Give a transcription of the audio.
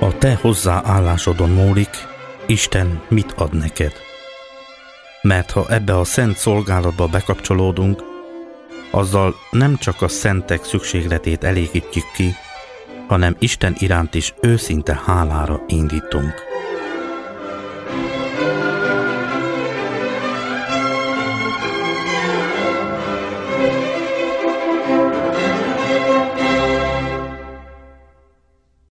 A te hozzáállásodon múlik, Isten mit ad neked. Mert ha ebbe a szent szolgálatba bekapcsolódunk, azzal nem csak a szentek szükségletét elégítjük ki, hanem Isten iránt is őszinte hálára indítunk.